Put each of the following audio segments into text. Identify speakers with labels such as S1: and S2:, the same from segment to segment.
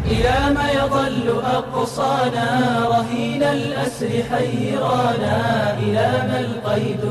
S1: إلى ما يظل أقصانا رهين الأسر حيرانا، إلى ما القيد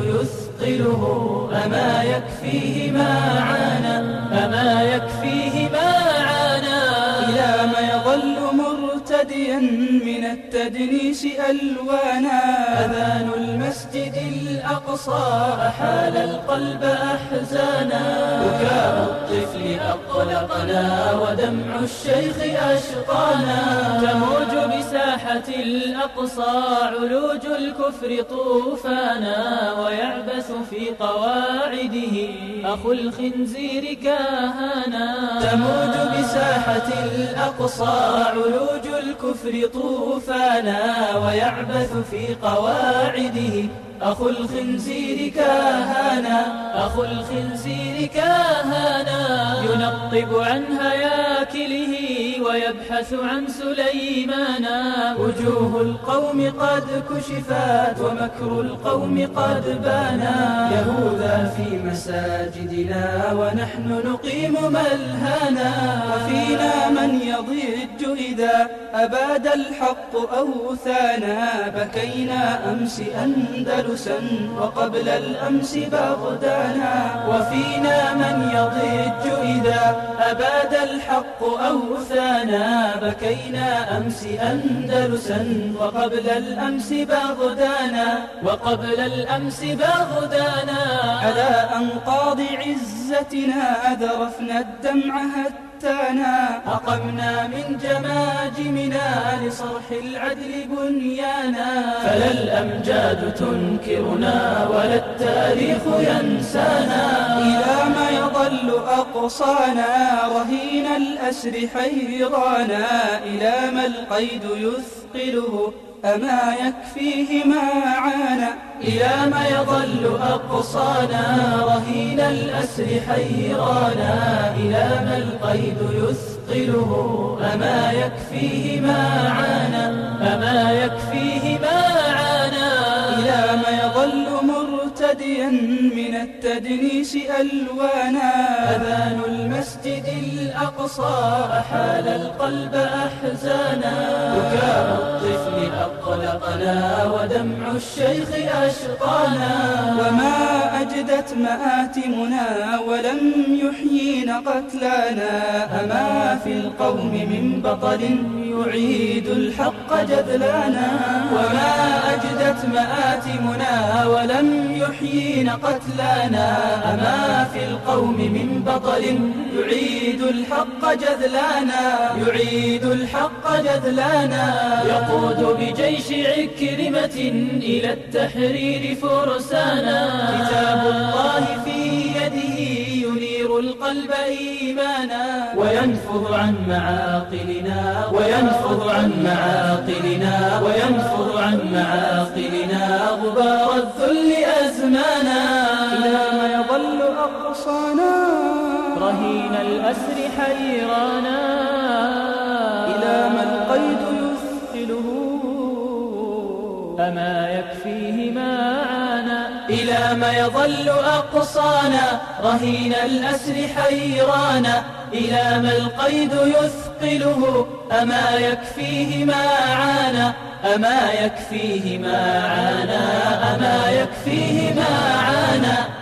S1: يثقله أما يكفيه ما عانى، أما يكفيه ما عانى. إلى ما يظل مرتديا من التدنيس ألوانا، أذان المسجد الأقصى أحال القلب أحزانا، بكاء الطفل أقلقنا ودمع الشيخ أشقانا. تموج بساحة الأقصى علوج الكفر طوفانا، ويعبث في قواعده أخو الخنزير كاهانا. تموج بساحة الأقصى علوج الكفر طوفانا، ويعبث في قواعده أخو الخنزير كاهانا، أخو الخنزير كاهانا. ينقب عن هياكله ويبحث عن سليمانا، وجوه القوم قد كشفت ومكر القوم قد بانا. يهوذا في مساجدنا ونحن نقيم ملهانا، وفينا من يضج إذا أباد الحق أوثانا. بكينا أمس أندلسا وقبل الأمس بغدانا، وفينا من يضج إذا أباد الحق أوثانا. بكينا أمس أندلسا وقبل الأمس بغدانا، وقبل الأمس بغدانا. على أنقاض عزتنا ذرفنا الدمع هتانا، أقمنا من جماجمنا لصرح العدل بنيانا. فلا الأمجاد تنكرنا ولا التاريخ ينسانا، إلى ما يظل أقصانا رهين الأسر حيرانا. إلى ما القيد يثقله أما يكفيه ما عانى، إلى ما يظل أقصانا رهين الأسر حيرانا. إلى ما القيد يثقله أما يكفيه ما عانى، أما يكفيه ما عانى. إلى ما يظل مرتديا من التدنيس ألوانا، أذان المسجد الأقصى أحال القلب أحزانا. بكاء الطفل أقلقنا ودمع الشيخ أشقانا. وما أجدت مآتمنا ولم يحيين قتلانا، أما في القوم من بطل يعيد الحق جذلانا. وما أجدت مآتمنا ولم يحيين قتلانا، أما في القوم من بطل يعيد الحق جذلانا، يعيد الحق جذلانا. يقود بجيش عكرمة إلى التحرير فرسانا، كتاب الله في يده ينير القلب إيمانا. وينفض عن معاقلنا، وينفض عن معاقلنا، وينفض عن معاقلنا غبار الذل أزمانا.
S2: إلى ما يظل أقصانا
S1: رهين الأسر حيرانا،
S2: إلى ما القيد يثقله
S1: أما يكفيه ما عانى. إلى ما يظل أقصانا رهين الأسر حيرانا، إلى ما القيد يثقله أما يكفيه ما عانى، أما يكفيه ما عانى، أما يكفيه ما عانى.